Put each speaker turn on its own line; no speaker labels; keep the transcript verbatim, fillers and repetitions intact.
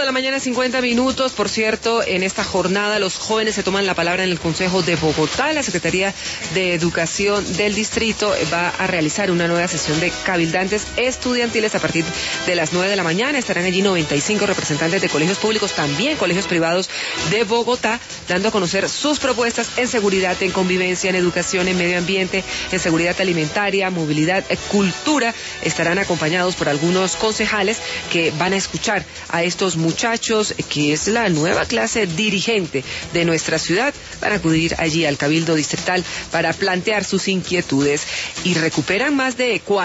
la mañana, cincuenta minutos. Por cierto, en esta jornada los jóvenes se toman la palabra en el Consejo de Bogotá. La Secretaría de Educación del Distrito va a realizar una nueva sesión de cabildantes estudiantiles a partir de las nueve de la mañana. Estarán allí noventa y cinco representantes de colegios públicos, también colegios privados de Bogotá, dando a conocer sus propuestas en seguridad, en convivencia, en educación, en medio ambiente, en seguridad alimentaria, movilidad, eh, cultura. Estarán acompañados por algunos concejales que van a escuchar a estos muchachos, que es la nueva clase dirigente de nuestra ciudad. Van a acudir allí al Cabildo Distrital para plantear sus inquietudes y recuperan más de cuarenta